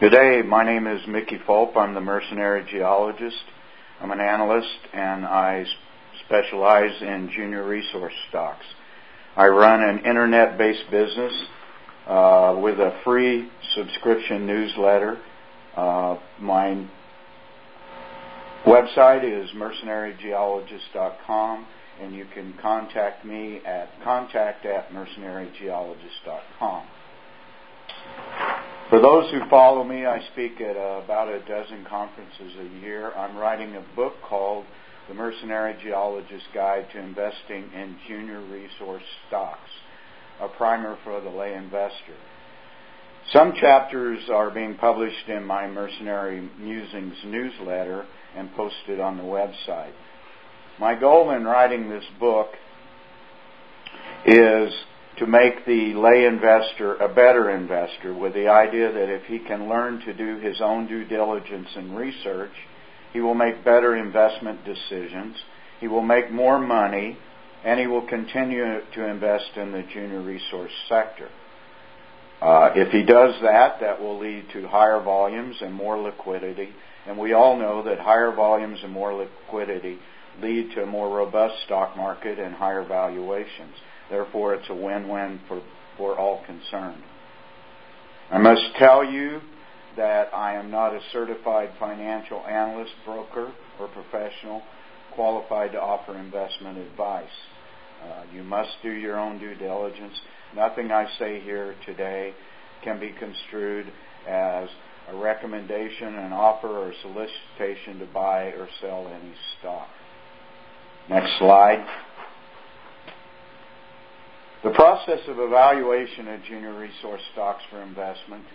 Good day. My name is Mickey Fulp. I'm the mercenary geologist. I'm an analyst, and I specialize in junior resource stocks. I run an internet-based business with a free subscription newsletter. My website is mercenarygeologist.com, and you can contact me at contact@mercenarygeologist.com. For those who follow me, I speak at about a dozen conferences a year. I'm writing a book called The Mercenary Geologist Guide to Investing in Junior Resource Stocks, a primer for the lay investor. Some chapters are being published in my Mercenary Musings newsletter and posted on the website. My goal in writing this book is to make the lay investor a better investor, with the idea that if he can learn to do his own due diligence and research, he will make better investment decisions, he will make more money, and he will continue to invest in the junior resource sector. If he does that, that will lead to higher volumes and more liquidity, and we all know that higher volumes and more liquidity lead to a more robust stock market and higher valuations. Therefore, it's a win-win for all concerned. I must tell you that I am not a certified financial analyst, broker, or professional qualified to offer investment advice. You must do your own due diligence. Nothing I say here today can be construed as a recommendation, an offer, or a solicitation to buy or sell any stock. Next slide. The process of evaluation of junior resource stocks for investment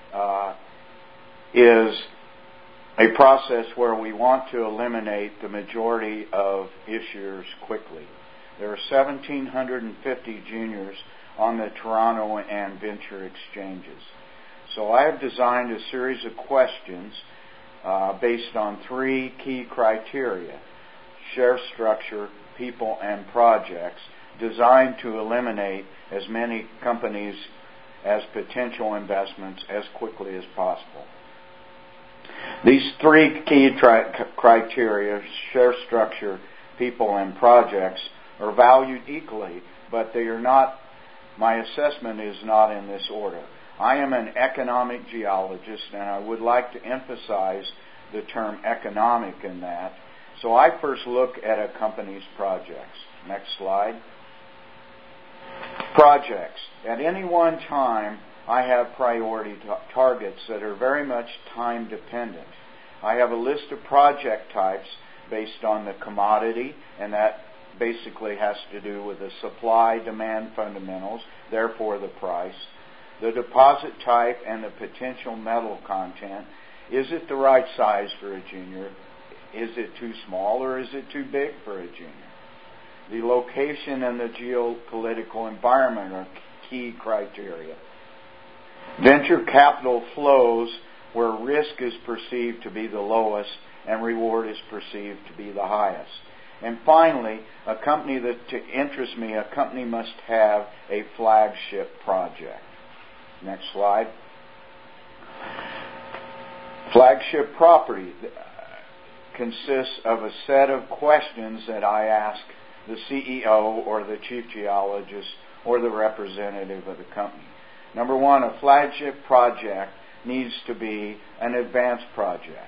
is a process where we want to eliminate the majority of issuers quickly. There are 1,750 juniors on the Toronto and Venture exchanges. So I have designed a series of questions based on three key criteria: share structure, people, and projects, designed to eliminate as many companies as potential investments as quickly as possible. These three key criteria, share structure, people, and projects, are valued equally, but they are not. My assessment is not in this order. I am an economic geologist, and I would like to emphasize the term economic in that. So I first look at a company's projects. Next slide. Projects. At any one time, I have priority targets that are very much time dependent. I have a list of project types based on the commodity, and that basically has to do with the supply-demand fundamentals, therefore the price. The deposit type and the potential metal content. Is it the right size for a junior? Is it too small, or is it too big for a junior? The location and the geopolitical environment are key criteria. Venture capital flows where risk is perceived to be the lowest and reward is perceived to be the highest. And finally, a company that to interest me, a company must have a flagship project. Next slide. Flagship property consists of a set of questions that I ask the CEO or the chief geologist or the representative of the company. Number one, a flagship project needs to be an advanced project.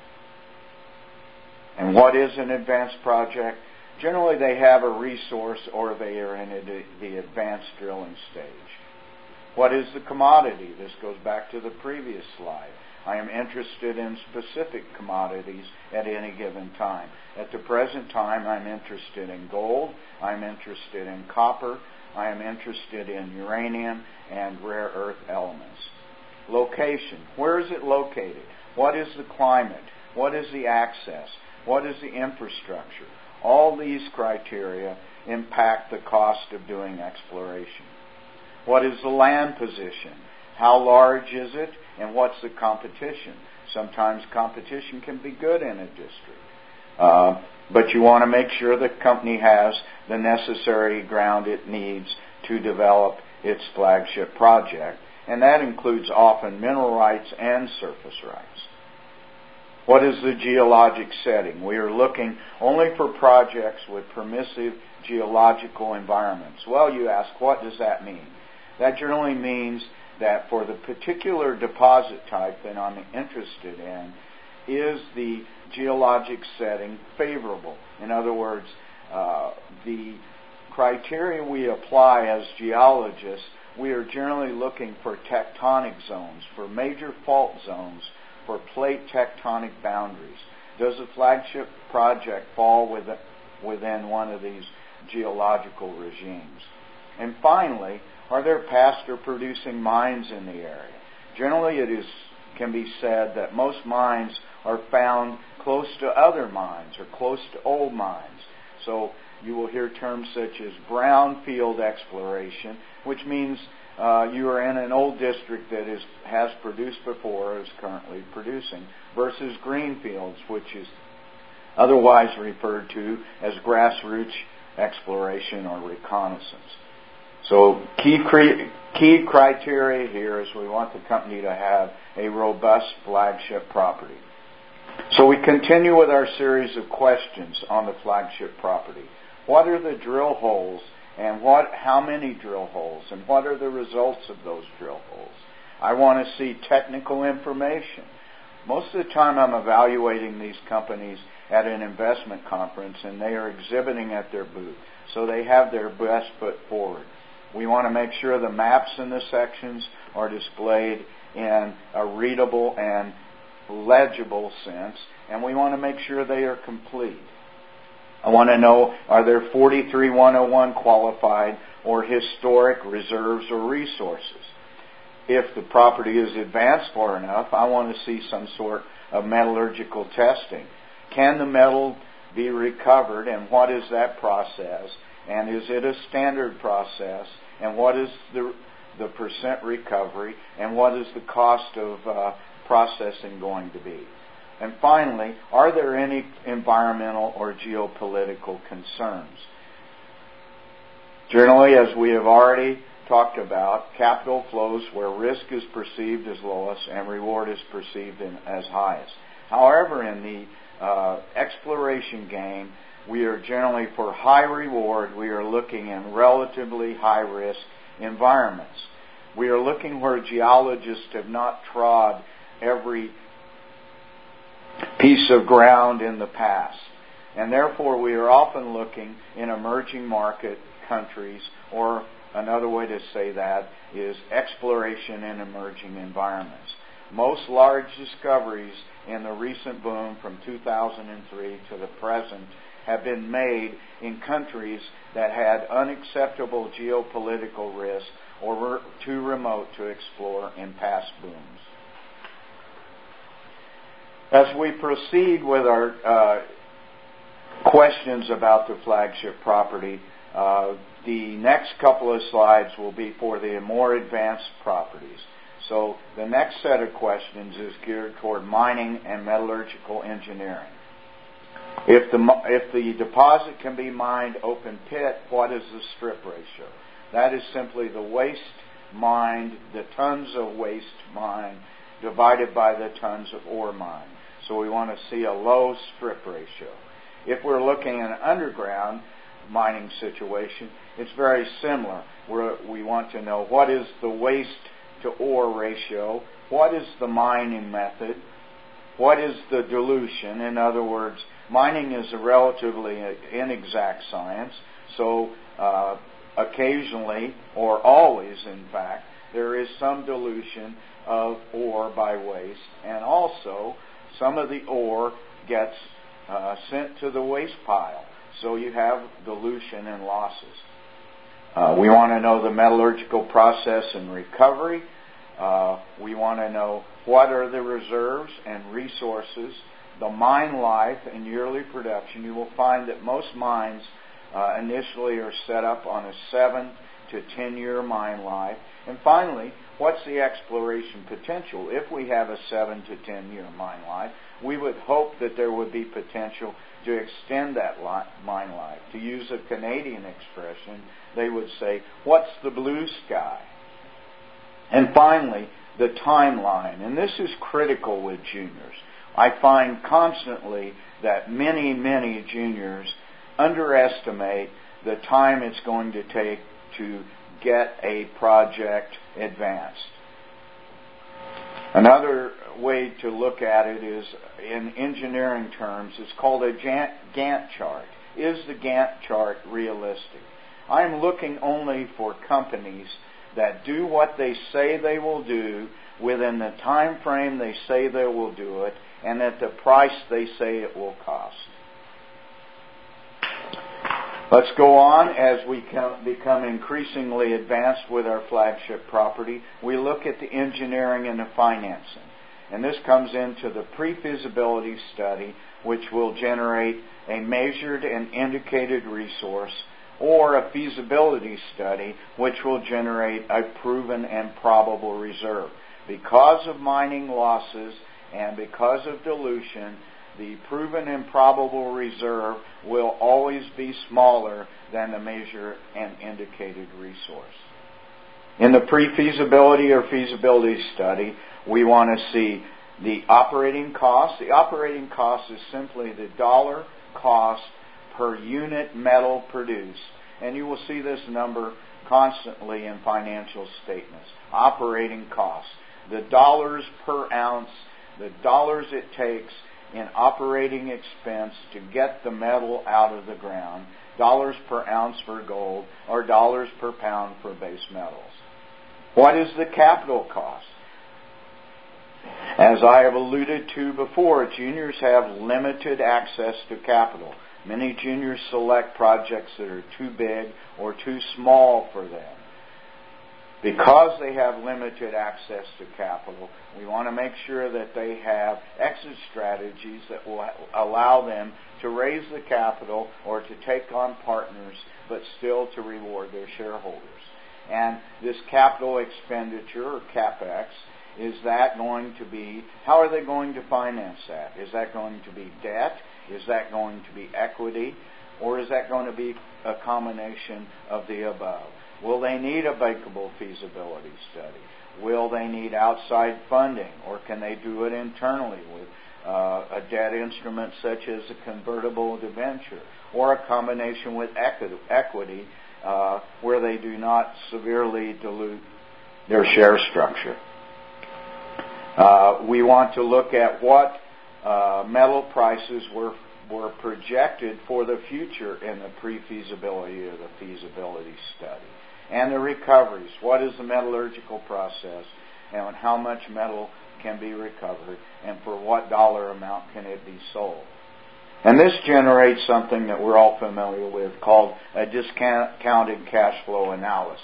And what is an advanced project? Generally, they have a resource or they are in the advanced drilling stage. What is the commodity? This goes back to the previous slide. I am interested in specific commodities at any given time. At the present time, I'm interested in gold, I'm interested in copper, I am interested in uranium and rare earth elements. Location. Where is it located? What is the climate? What is the access? What is the infrastructure? All these criteria impact the cost of doing exploration. What is the land position? How large is it? And what's the competition? Sometimes competition can be good in a district. But you want to make sure the company has the necessary ground it needs to develop its flagship project. and that includes often mineral rights and surface rights. What is the geologic setting? We are looking only for projects with permissive geological environments. Well, you ask, what does that mean? That generally means that for the particular deposit type that I'm interested in, is the geologic setting favorable? In other words, the criteria we apply as geologists, we are generally looking for tectonic zones, for major fault zones, for plate tectonic boundaries. Does the flagship project fall within one of these geological regimes? And finally, are there past or producing mines in the area? Generally, it can be said that most mines are found close to other mines or close to old mines. So you will hear terms such as brownfield exploration, which means you are in an old district that has produced before or is currently producing, versus greenfields, which is otherwise referred to as grassroots exploration or reconnaissance. So key criteria here is we want the company to have a robust flagship property. So we continue with our series of questions on the flagship property. What are the drill holes, and how many drill holes, and what are the results of those drill holes? I want to see technical information. Most of the time I'm evaluating these companies at an investment conference, and they are exhibiting at their booth, so they have their best foot forward. We want to make sure the maps in the sections are displayed in a readable and legible sense, and we want to make sure they are complete. I want to know, are there 43-101 qualified or historic reserves or resources? If the property is advanced far enough, I want to see some sort of metallurgical testing. Can the metal be recovered, and what is that process? And is it a standard process? And what is the percent recovery? And what is the cost of processing going to be? And finally, are there any environmental or geopolitical concerns? Generally, as we have already talked about, capital flows where risk is perceived as lowest and reward is perceived as highest. However, in the exploration game, we are generally, for high reward, we are looking in relatively high risk environments. We are looking where geologists have not trod every piece of ground in the past. And therefore, we are often looking in emerging market countries, or another way to say that is exploration in emerging environments. Most large discoveries in the recent boom from 2003 to the present have been made in countries that had unacceptable geopolitical risk or were too remote to explore in past booms. As we proceed with our questions about the flagship property, the next couple of slides will be for the more advanced properties. So the next set of questions is geared toward mining and metallurgical engineering. If the deposit can be mined open pit, what is the strip ratio? That is simply the waste mined, the tons of waste mined, divided by the tons of ore mined. So we want to see a low strip ratio. If we're looking at an underground mining situation, it's very similar. We want to know what is the waste to ore ratio, what is the mining method, what is the dilution. In other words, mining is a relatively inexact science, so occasionally, or always in fact, there is some dilution of ore by waste, and also some of the ore gets sent to the waste pile, so you have dilution and losses. We want to know the metallurgical process and recovery. We want to know what are the reserves and resources, the mine life and yearly production. You will find that most mines initially are set up on a 7 to 10 year mine life. And finally, what's the exploration potential? If we have a 7 to 10 year mine life, we would hope that there would be potential to extend that mine life. To use a Canadian expression, they would say, what's the blue sky? And finally, the timeline. And this is critical with juniors. I find constantly that many juniors underestimate the time it's going to take to get a project advanced. Another way to look at it is, in engineering terms, it's called a Gantt chart. Is the Gantt chart realistic? I'm looking only for companies that do what they say they will do within the time frame they say they will do it and at the price they say it will cost. Let's go on. As we become increasingly advanced with our flagship property, we look at the engineering and the financing. And this comes into the pre-feasibility study, which will generate a measured and indicated resource, or a feasibility study, which will generate a proven and probable reserve. Because of mining losses and because of dilution, the proven and probable reserve will always be smaller than the measured and indicated resource. In the pre-feasibility or feasibility study, we want to see the operating cost. The operating cost is simply the dollar cost per unit metal produced. And you will see this number constantly in financial statements. Operating costs. The dollars per ounce, the dollars it takes in operating expense to get the metal out of the ground, dollars per ounce for gold, or dollars per pound for base metals. What is the capital cost? As I have alluded to before, juniors have limited access to capital. Many juniors select projects that are too big or too small for them. Because they have limited access to capital, we want to make sure that they have exit strategies that will allow them to raise the capital or to take on partners, but still to reward their shareholders. And this capital expenditure, or CapEx, is that going to be, how are they going to finance that? Is that going to be debt? Is that going to be equity? Or is that going to be a combination of the above? Will they need a bankable feasibility study? Will they need outside funding? Or can they do it internally with a debt instrument such as a convertible debenture? Or a combination with equity where they do not severely dilute their share structure? We want to look at what metal prices were projected for the future in the pre-feasibility or the feasibility study. And the recoveries. What is the metallurgical process and how much metal can be recovered and for what dollar amount can it be sold? And this generates something that we're all familiar with called a discounted cash flow analysis,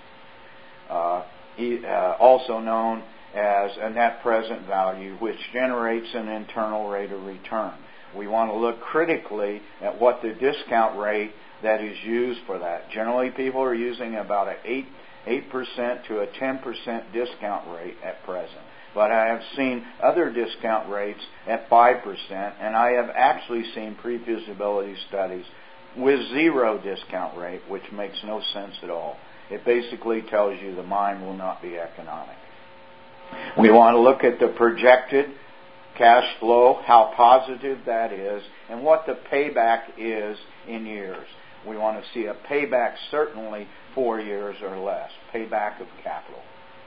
also known as a net present value, which generates an internal rate of return. We want to look critically at what the discount rate that is used for that. Generally, people are using about an 8% to a 10% discount rate at present. But I have seen other discount rates at 5%, and I have actually seen pre-feasibility studies with zero discount rate, which makes no sense at all. It basically tells you the mine will not be economic. We want to look at the projected cash flow, how positive that is, and what the payback is in years. We want to see a payback certainly 4 years or less, payback of capital.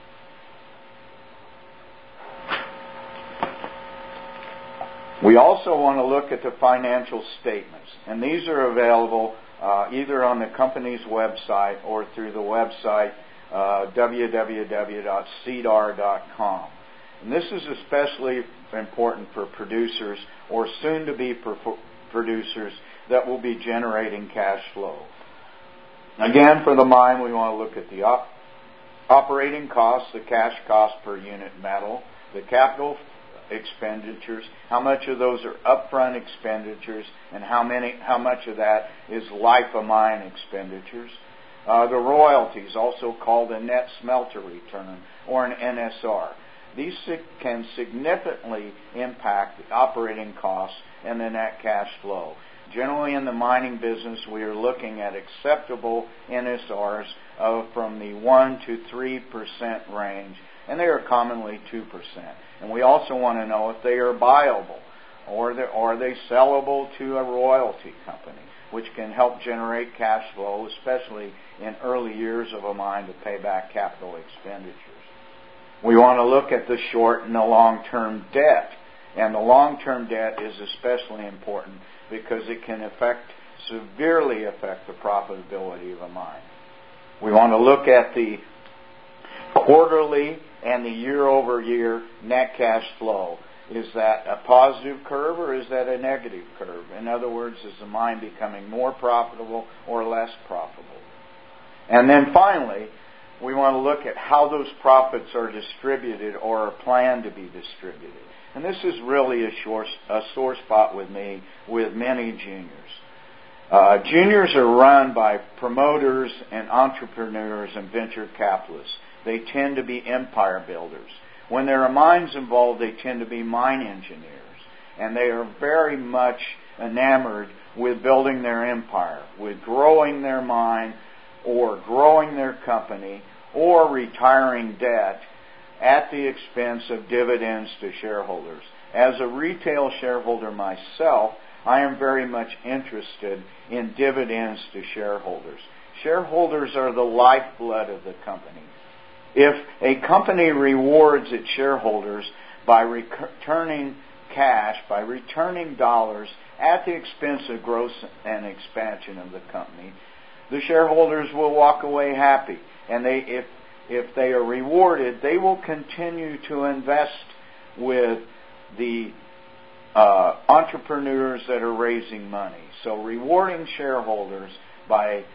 We also want to look at the financial statements, and these are available either on the company's website or through the website www.cdar.com. And this is especially important for producers or soon-to-be producers that will be generating cash flow. Again, for the mine, we want to look at the operating costs, the cash cost per unit metal, the capital expenditures, how much of those are upfront expenditures, and how much of that is life of mine expenditures. The royalties, also called a net smelter return or an NSR. These can significantly impact the operating costs and the net cash flow. Generally in the mining business, we are looking at acceptable NSRs of from the 1 to 3% range, and they are commonly 2%. And we also want to know if they are buyable, or are they sellable to a royalty company, which can help generate cash flow, especially in early years of a mine to pay back capital expenditures. We want to look at the short and the long-term debt. And the long-term debt is especially important because it can severely affect the profitability of a mine. We want to look at the quarterly and the year-over-year net cash flow. Is that a positive curve or is that a negative curve? In other words, is the mine becoming more profitable or less profitable? And then finally, we want to look at how those profits are distributed or are planned to be distributed. And this is really a sore spot with me, with many juniors. Juniors are run by promoters and entrepreneurs and venture capitalists. They tend to be empire builders. When there are mines involved, they tend to be mine engineers. And they are very much enamored with building their empire, with growing their mine or growing their company or retiring debt at the expense of dividends to shareholders. As a retail shareholder myself, I am very much interested in dividends to shareholders. Shareholders are the lifeblood of the company. If a company rewards its shareholders by returning cash, by returning dollars at the expense of growth and expansion of the company, the shareholders will walk away happy. And if they are rewarded, they will continue to invest with the entrepreneurs that are raising money. So rewarding shareholders by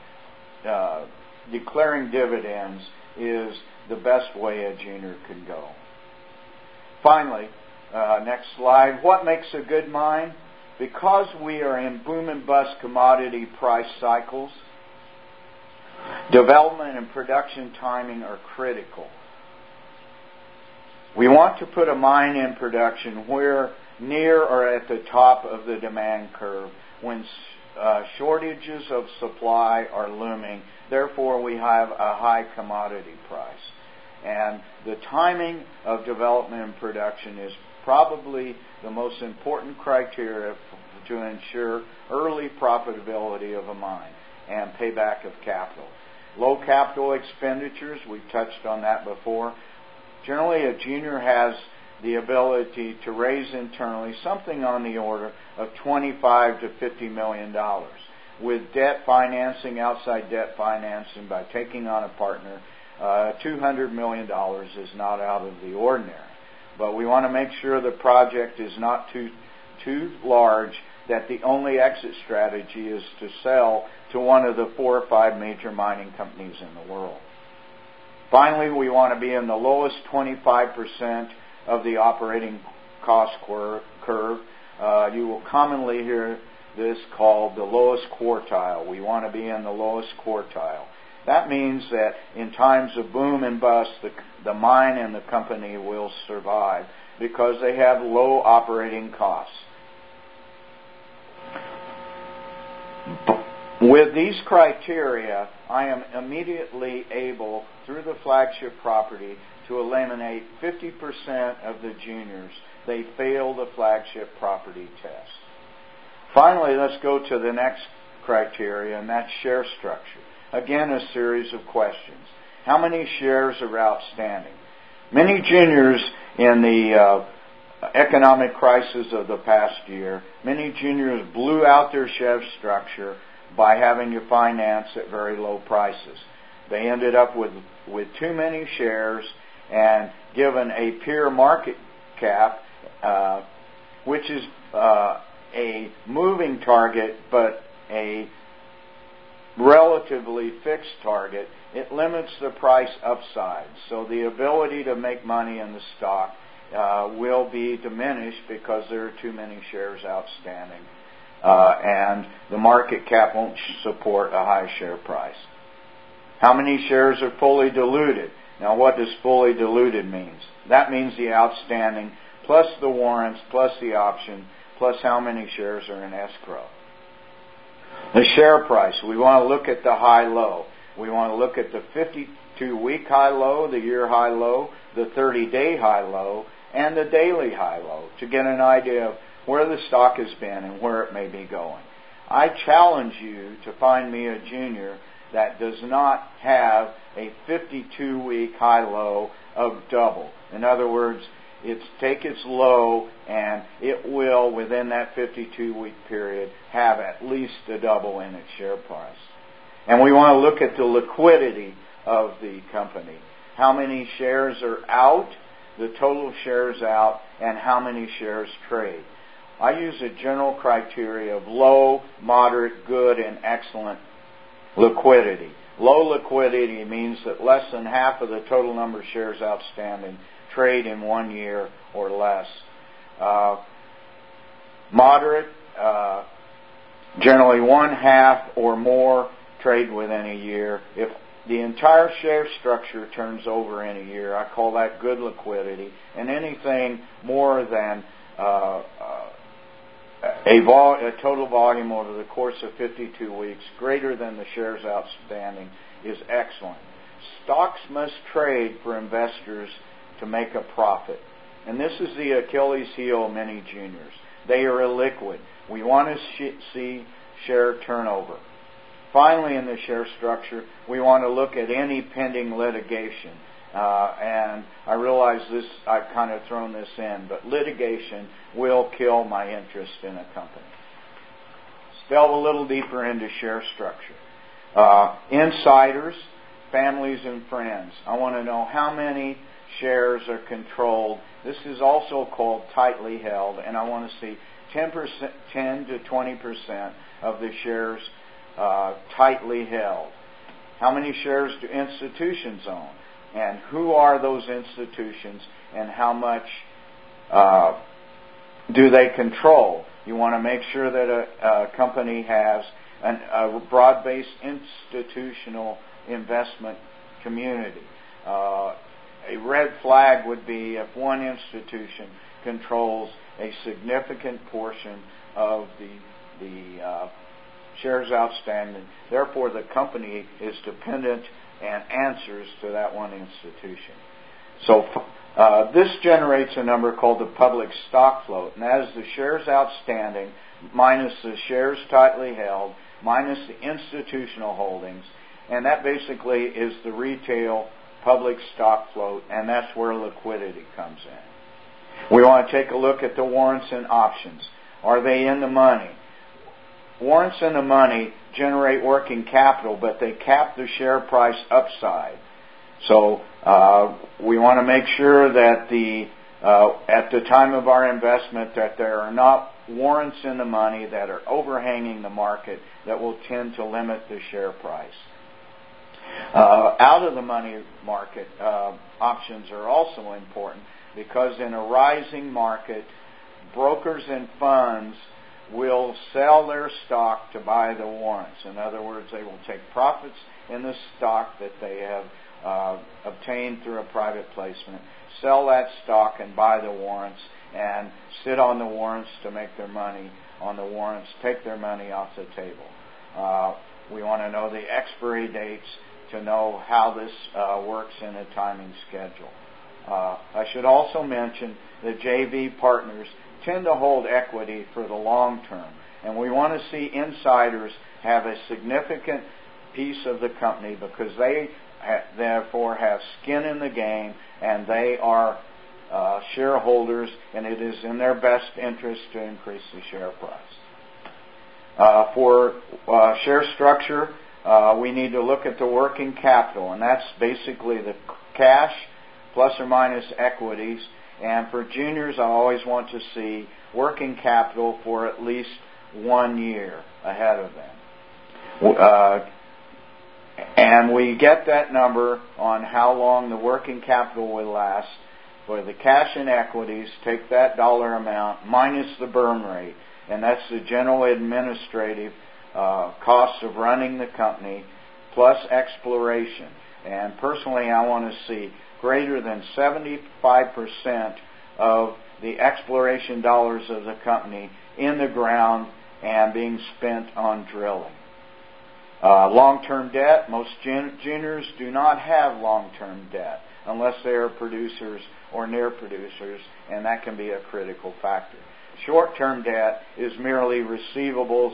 declaring dividends is the best way a junior can go. Finally, next slide. What makes a good mine? Because we are in boom and bust commodity price cycles, development and production timing are critical. We want to put a mine in production where near or at the top of the demand curve when shortages of supply are looming. Therefore, we have a high commodity price. And the timing of development and production is probably the most important criteria to ensure early profitability of a mine and payback of capital. Low capital expenditures, we've touched on that before. Generally, a junior has the ability to raise internally something on the order of $25 to $50 million. With debt financing, outside debt financing, by taking on a partner, $200 million is not out of the ordinary. But we want to make sure the project is not too large, that the only exit strategy is to sell to one of the 4 or 5 major mining companies in the world. Finally, we want to be in the lowest 25% of the operating cost curve. You will commonly hear this called the lowest quartile. We want to be in the lowest quartile. That means that in times of boom and bust, the mine and the company will survive because they have low operating costs. With these criteria, I am immediately able, through the flagship property, to eliminate 50% of the juniors. They fail the flagship property test. Finally, let's go to the next criteria, and that's share structure. Again, a series of questions. How many shares are outstanding? Many juniors in the economic crisis of the past year, many juniors blew out their share structure by having to finance at very low prices. They ended up with too many shares, and given a peer market cap, which is a moving target but a relatively fixed target, it limits the price upside. So the ability to make money in the stock will be diminished because there are too many shares outstanding. And the market cap won't support a high share price. How many shares are fully diluted? Now, what does fully diluted means? That means the outstanding plus the warrants plus the option plus how many shares are in escrow. The share price. We want to look at the high-low. We want to look at the 52-week high-low, the year high-low, the 30-day high-low, and the daily high-low to get an idea of where the stock has been and where it may be going. I challenge you to find me a junior that does not have a 52-week high-low of double. In other words, take its low and it will, within that 52-week period, have at least a double in its share price. And we want to look at the liquidity of the company. How many shares are out, the total shares out, and how many shares trade. I use a general criteria of low, moderate, good, and excellent liquidity. Low liquidity means that less than half of the total number of shares outstanding trade in 1 year or less. Moderate, generally 1/2 or more trade within a year. If the entire share structure turns over in a year, I call that good liquidity. And anything more than a total volume over the course of 52 weeks, greater than the shares outstanding, is excellent. Stocks must trade for investors to make a profit. And this is the Achilles heel of many juniors. They are illiquid. We want to see share turnover. Finally, in the share structure, we want to look at any pending litigation. And I realize I've kind of thrown this in, but litigation will kill my interest in a company. Let's delve a little deeper into share structure. Insiders, families, and friends. I want to know how many shares are controlled. This is also called tightly held, and I want to see 10 to 20% of the shares tightly held. How many shares do institutions own? And who are those institutions, and how much do they control? You want to make sure that a company has a broad-based institutional investment community. A red flag would be if one institution controls a significant portion of the shares outstanding. Therefore, the company is dependent and answers to that one institution. So this generates a number called the public stock float, and that is the shares outstanding minus the shares tightly held minus the institutional holdings, and that basically is the retail public stock float, and that's where liquidity comes in. We want to take a look at the warrants and options. Are they in the money? Warrants in the money generate working capital, but they cap the share price upside. So we want to make sure that at the time of our investment that there are not warrants in the money that are overhanging the market that will tend to limit the share price. Out of the money market, options are also important because in a rising market, brokers and funds will sell their stock to buy the warrants. In other words, they will take profits in the stock that they have obtained through a private placement, sell that stock and buy the warrants, and sit on the warrants to make their money on the warrants, take their money off the table. We want to know the expiry dates to know how this works in a timing schedule. I should also mention that JV partners tend to hold equity for the long term, and we want to see insiders have a significant piece of the company because they therefore have skin in the game and they are shareholders, and it is in their best interest to increase the share price. For share structure, we need to look at the working capital, and that's basically the cash plus or minus equities. And for juniors, I always want to see working capital for at least 1 year ahead of them. And we get that number on how long the working capital will last. For the cash and equities, take that dollar amount minus the burn rate, and that's the general administrative cost of running the company plus exploration. And personally, I want to see greater than 75% of the exploration dollars of the company in the ground and being spent on drilling. Long-term debt, most juniors do not have long-term debt unless they are producers or near producers, and that can be a critical factor. Short-term debt is merely receivables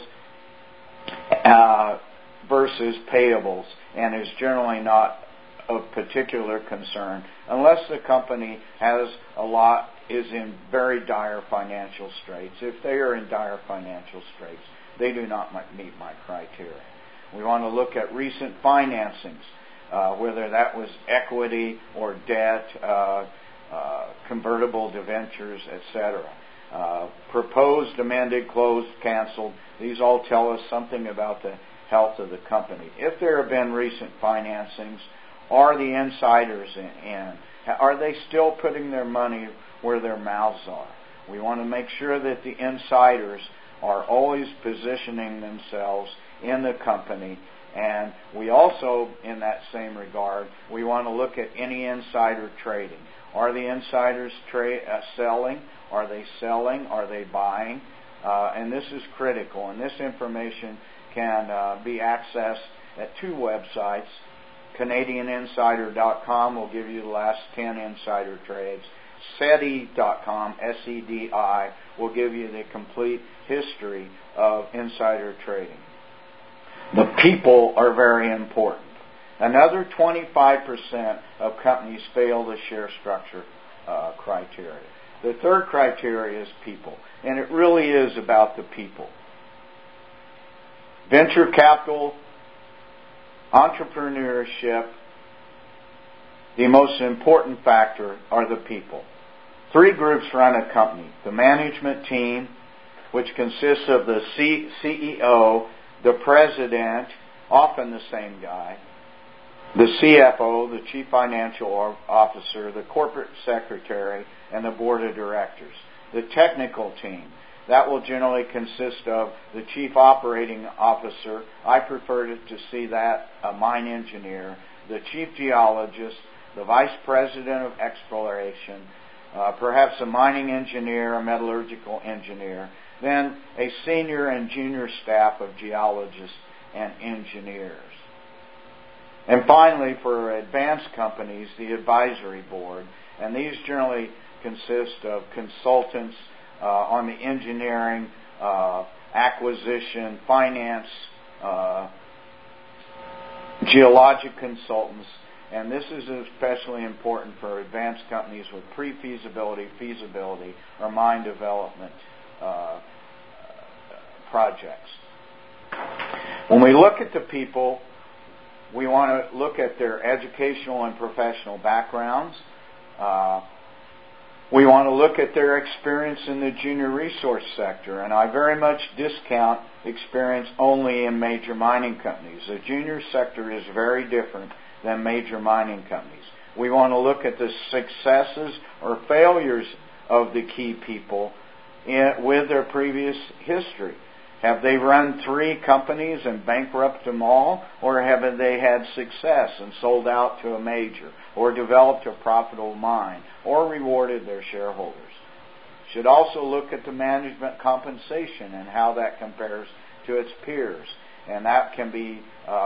versus payables, and is generally not of particular concern unless the company is in very dire financial straits. If they are in dire financial straits, they do not meet my criteria. We want to look at recent financings, whether that was equity or debt, convertible debentures, etc. Proposed, amended, closed, canceled. These all tell us something about the health of the company. If there have been recent financings, are the insiders in? Are they still putting their money where their mouths are? We want to make sure that the insiders are always positioning themselves in the company. And we also, in that same regard, we want to look at any insider trading. Are the insiders selling? Are they selling? Are they buying? And this is critical. And this information can be accessed at two websites. CanadianInsider.com will give you the last 10 insider trades. SEDI.com, SEDI, will give you the complete history of insider trading. The people are very important. Another 25% of companies fail the share structure criteria. The third criteria is people, and it really is about the people. Venture capital, entrepreneurship, the most important factor are the people. Three groups run a company. The management team, which consists of the CEO, the president, often the same guy, the CFO, the chief financial officer, the corporate secretary, and the board of directors. The technical team, that will generally consist of the chief operating officer. I prefer to see that a mine engineer, the chief geologist, the vice president of exploration, perhaps a mining engineer, a metallurgical engineer, then a senior and junior staff of geologists and engineers. And finally, for advanced companies, the advisory board. And these generally consist of consultants on the engineering, acquisition, finance, geologic consultants. And this is especially important for advanced companies with pre-feasibility, feasibility, or mine development projects. When we look at the people, we want to look at their educational and professional backgrounds. We want to look at their experience in the junior resource sector, and I very much discount experience only in major mining companies. The junior sector is very different than major mining companies. We want to look at the successes or failures of the key people with their previous history. Have they run 3 companies and bankrupted them all? Or have they had success and sold out to a major? Or developed a profitable mine? Or rewarded their shareholders? Should also look at the management compensation and how that compares to its peers. And that can be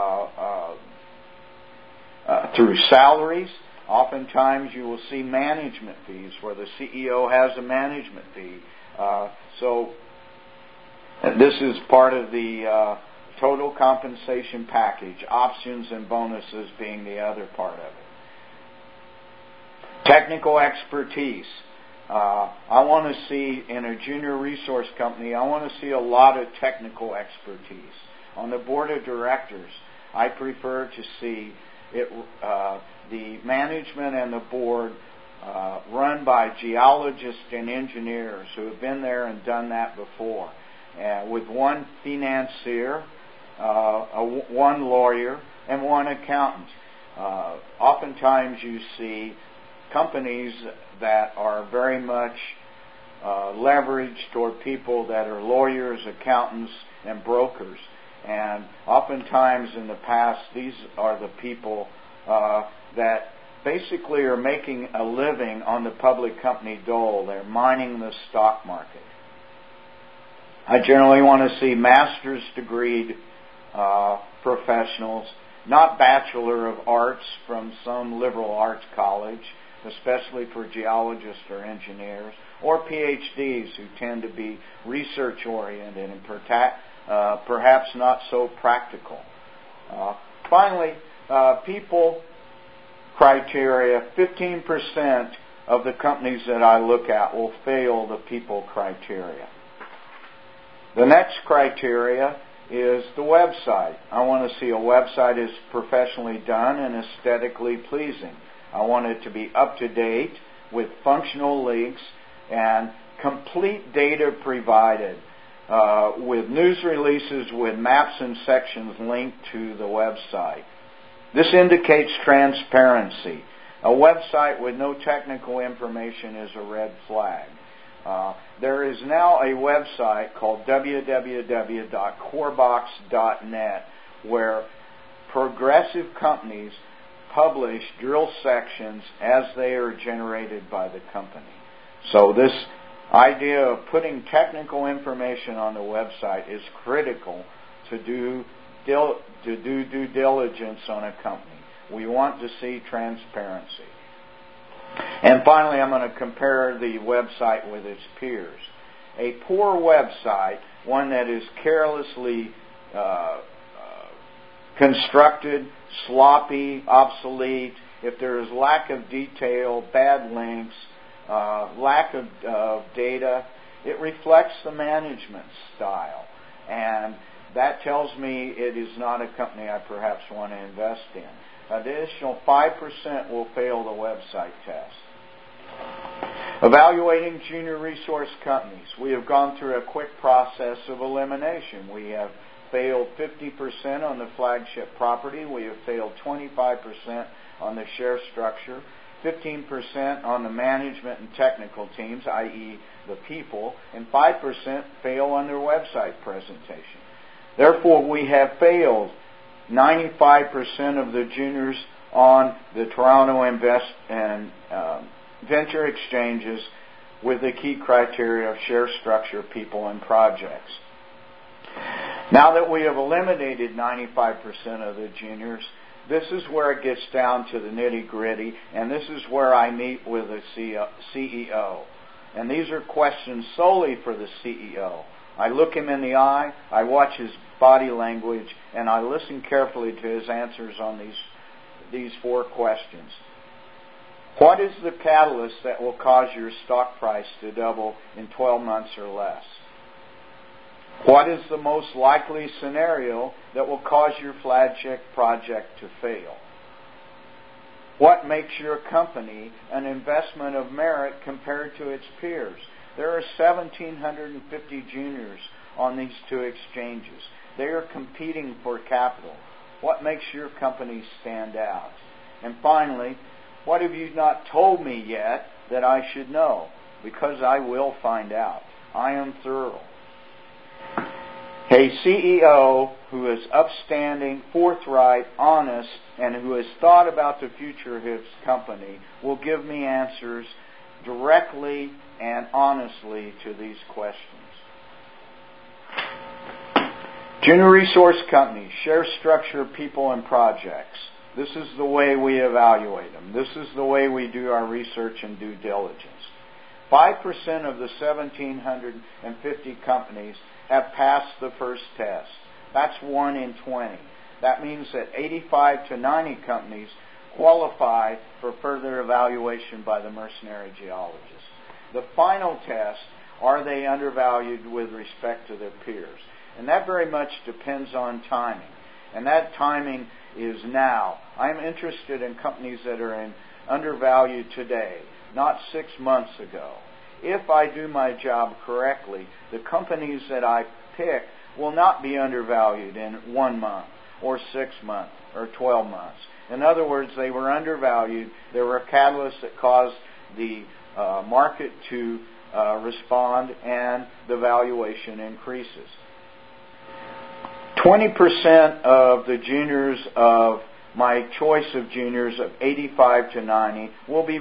through salaries. Oftentimes you will see management fees where the CEO has a management fee. So this is part of the total compensation package, options and bonuses being the other part of it. Technical expertise. I want to see in a junior resource company, I want to see a lot of technical expertise. On the board of directors, I prefer to see the management and the board run by geologists and engineers who have been there and done that before. With one financier, one lawyer, and one accountant. Oftentimes you see companies that are very much leveraged toward people that are lawyers, accountants, and brokers. And oftentimes in the past, these are the people that basically are making a living on the public company dole. They're mining the stock market. I generally want to see master's degree professionals, not Bachelor of Arts from some liberal arts college, especially for geologists or engineers, or PhDs who tend to be research-oriented and perhaps not so practical. Finally, people criteria. 15% of the companies that I look at will fail the people criteria. The next criteria is the website. I want to see a website is professionally done and aesthetically pleasing. I want it to be up to date with functional links and complete data provided with news releases with maps and sections linked to the website. This indicates transparency. A website with no technical information is a red flag. There is now a website called www.corebox.net where progressive companies publish drill sections as they are generated by the company. So this idea of putting technical information on the website is critical to do due diligence on a company. We want to see transparency. And finally, I'm going to compare the website with its peers. A poor website, one that is carelessly constructed, sloppy, obsolete, if there is lack of detail, bad links, lack of data, it reflects the management style. And that tells me it is not a company I perhaps want to invest in. An additional 5% will fail the website test. Evaluating junior resource companies. We have gone through a quick process of elimination. We have failed 50% on the flagship property. We have failed 25% on the share structure, 15% on the management and technical teams, i.e. the people, and 5% fail on their website presentation. Therefore, we have failed 95% of the juniors on the Toronto Invest and Venture Exchanges with the key criteria of share structure, people, and projects. Now that we have eliminated 95% of the juniors, this is where it gets down to the nitty-gritty, and this is where I meet with the CEO. And these are questions solely for the CEO. I look him in the eye, I watch his body language, and I listen carefully to his answers on these 4 questions. What is the catalyst that will cause your stock price to double in 12 months or less? What is the most likely scenario that will cause your flagship project to fail? What makes your company an investment of merit compared to its peers? There are 1,750 juniors on these 2 exchanges. They are competing for capital. What makes your company stand out? And finally, what have you not told me yet that I should know? Because I will find out. I am thorough. A CEO who is upstanding, forthright, honest, and who has thought about the future of his company will give me answers directly and honestly to these questions. Junior resource companies, share structure, people, and projects. This is the way we evaluate them. This is the way we do our research and due diligence. 5% of the 1,750 companies have passed the first test. That's 1 in 20. That means that 85 to 90 companies qualify for further evaluation by the mercenary geologists. The final test, are they undervalued with respect to their peers? And that very much depends on timing. And that timing is now. I'm interested in companies that are undervalued today, not 6 months ago. If I do my job correctly, the companies that I pick will not be undervalued in 1 month or 6 months or 12 months. In other words, they were undervalued. There were catalysts that caused the market to respond, and the valuation increases. 20% of the juniors of my choice of juniors of 85 to 90 will be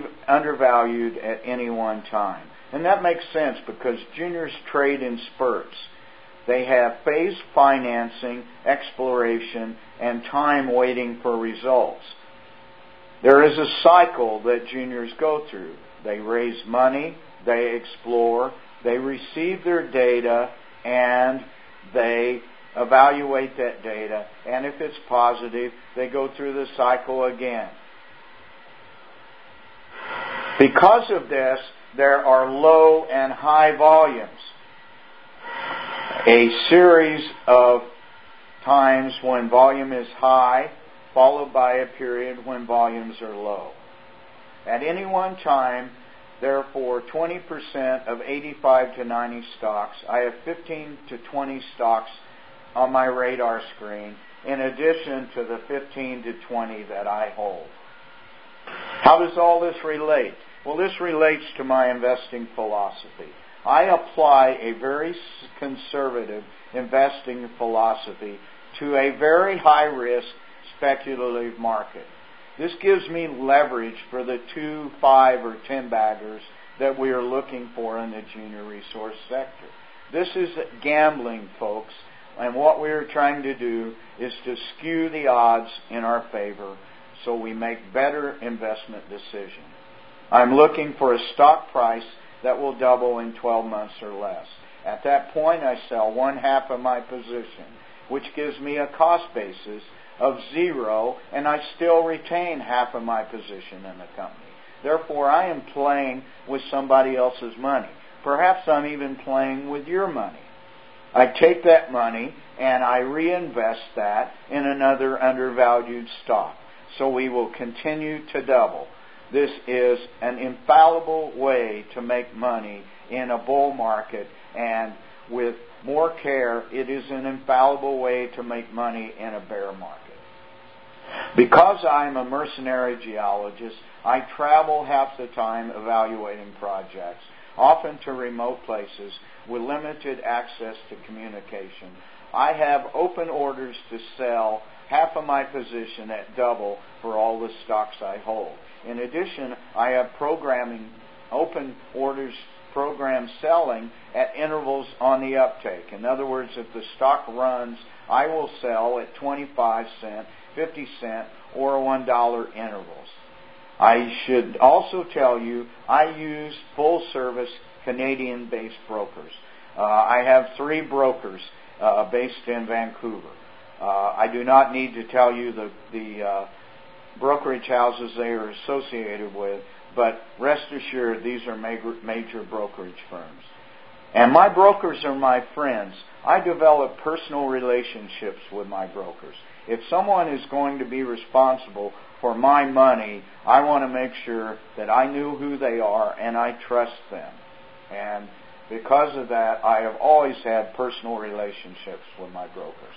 undervalued at any one time. And that makes sense because juniors trade in spurts. They have phased financing, exploration, and time waiting for results. There is a cycle that juniors go through. They raise money, they explore, they receive their data, and they evaluate that data. And if it's positive, they go through the cycle again. Because of this, there are low and high volumes. A series of times when volume is high, followed by a period when volumes are low. At any one time, therefore, 20% of 85 to 90 stocks, I have 15 to 20 stocks on my radar screen, in addition to the 15 to 20 that I hold. How does all this relate? Well, this relates to my investing philosophy. I apply a very conservative investing philosophy to a very high-risk speculative market. This gives me leverage for the 2, 5, or 10 baggers that we are looking for in the junior resource sector. This is gambling, folks, and what we are trying to do is to skew the odds in our favor so we make better investment decisions. I'm looking for a stock price that will double in 12 months or less. At that point, I sell 1/2 of my position, which gives me a cost basis of 0, and I still retain 1/2 of my position in the company. Therefore, I am playing with somebody else's money. Perhaps I'm even playing with your money. I take that money and I reinvest that in another undervalued stock. So we will continue to double. This is an infallible way to make money in a bull market, and with more care, it is an infallible way to make money in a bear market. Because I'm a mercenary geologist, I travel half the time evaluating projects, often to remote places with limited access to communication. I have open orders to sell 1/2 of my position at double for all the stocks I hold. In addition, I have open orders program selling at intervals on the uptake. In other words, if the stock runs, I will sell at 25 cent, 50 cent, or $1 intervals. I should also tell you, I use full-service Canadian-based brokers. I have 3 brokers based in Vancouver. I do not need to tell you the brokerage houses they are associated with, but rest assured these are major brokerage firms. And my brokers are my friends. I develop personal relationships with my brokers. If someone is going to be responsible for my money, I want to make sure that I knew who they are and I trust them. And because of that, I have always had personal relationships with my brokers.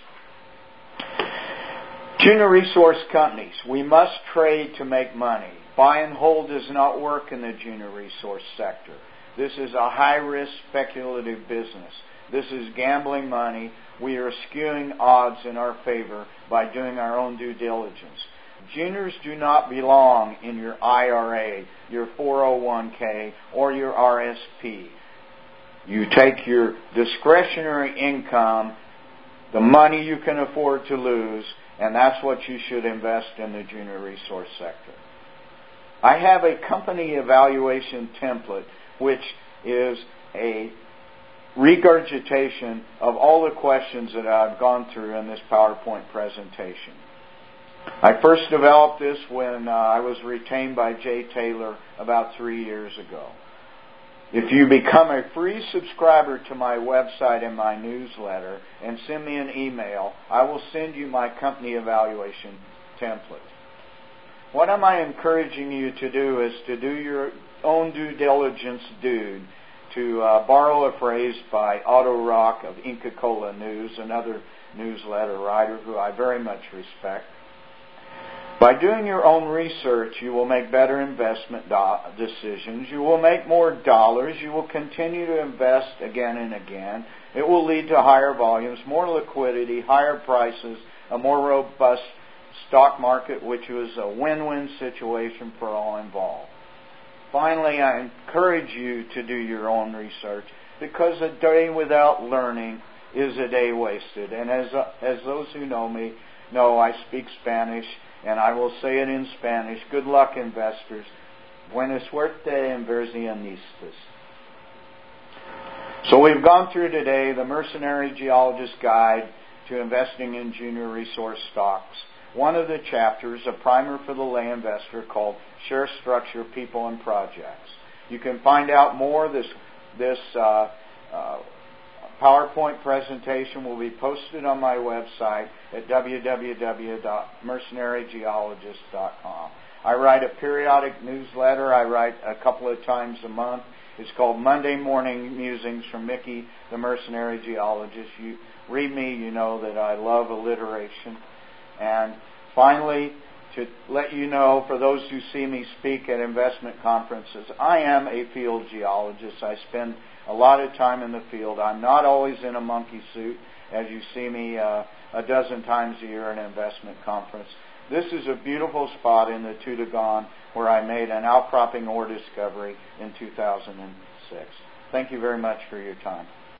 Junior resource companies. We must trade to make money. Buy and hold does not work in the junior resource sector. This is a high-risk speculative business. This is gambling money. We are skewing odds in our favor by doing our own due diligence. Juniors do not belong in your IRA, your 401k, or your RSP. You take your discretionary income, the money you can afford to lose, and that's what you should invest in the junior resource sector. I have a company evaluation template, which is a regurgitation of all the questions that I've gone through in this PowerPoint presentation. I first developed this when I was retained by Jay Taylor about 3 years ago. If you become a free subscriber to my website and my newsletter and send me an email, I will send you my company evaluation template. What am I encouraging you to do is to do your own due diligence, dude, to borrow a phrase by Otto Rock of Inca Kola News, another newsletter writer who I very much respect. By doing your own research, you will make better investment decisions. You will make more dollars. You will continue to invest again and again. It will lead to higher volumes, more liquidity, higher prices, a more robust stock market, which was a win-win situation for all involved. Finally, I encourage you to do your own research, because a day without learning is a day wasted. And as those who know me know, I speak Spanish, and I will say it in Spanish. Good luck, investors. Buena suerte, inversionistas. So we've gone through today the Mercenary Geologist Guide to Investing in Junior Resource Stocks. One of the chapters, a primer for the lay investor called Share Structure, People, and Projects. You can find out more. This PowerPoint presentation will be posted on my website at www.mercenarygeologist.com. I write a periodic newsletter. I write a couple of times a month. It's called Monday Morning Musings from Mickey, the Mercenary Geologist. You read me, you know that I love alliteration. And finally, to let you know, for those who see me speak at investment conferences, I am a field geologist. I spend a lot of time in the field. I'm not always in a monkey suit, as you see me a dozen times a year at an investment conference. This is a beautiful spot in the Tutagon where I made an outcropping ore discovery in 2006. Thank you very much for your time.